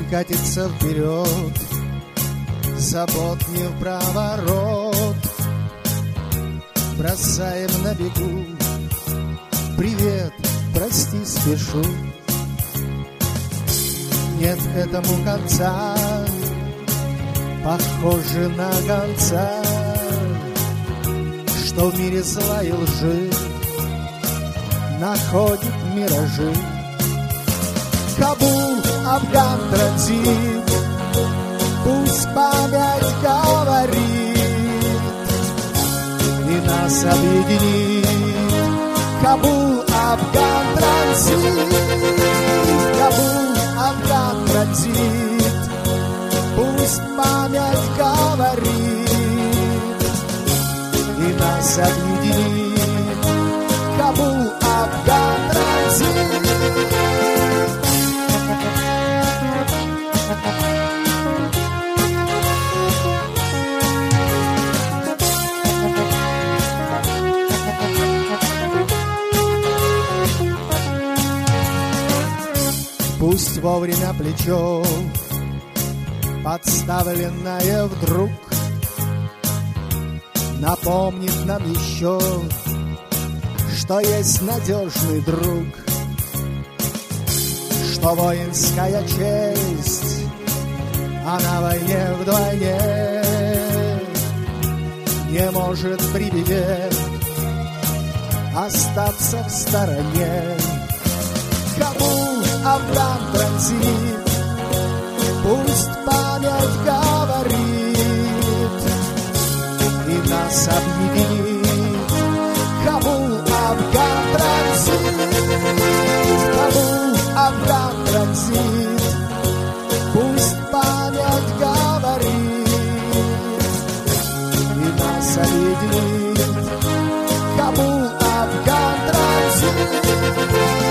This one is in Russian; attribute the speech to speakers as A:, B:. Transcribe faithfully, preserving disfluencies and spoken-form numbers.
A: катится вперед, забот не в проворот. Бросаем на бегу: привет, прости, спешу. Нет этому конца, похоже на гонца, что в мире зла и лжи находит миражи. Кабул, Афган, транзит, пусть память говорит и нас объединит. Кабул, Афган, транзит, Кабул, Афган, транзит, пусть память говорит и нас объединит. Кабул, Афган, транзит. Пусть вовремя плечо, подставленное вдруг, напомнит нам еще, что есть надежный друг, что воинская честь, а на войне вдвойне не может при беде остаться в стороне. Кабул, Афган, транзит, пусть память говорит и нас объединит. Кабул, Афган, транзит, Кабул, Афган, транзит, пусть память говорит и нас объединит. Кабул, Афган, транзит.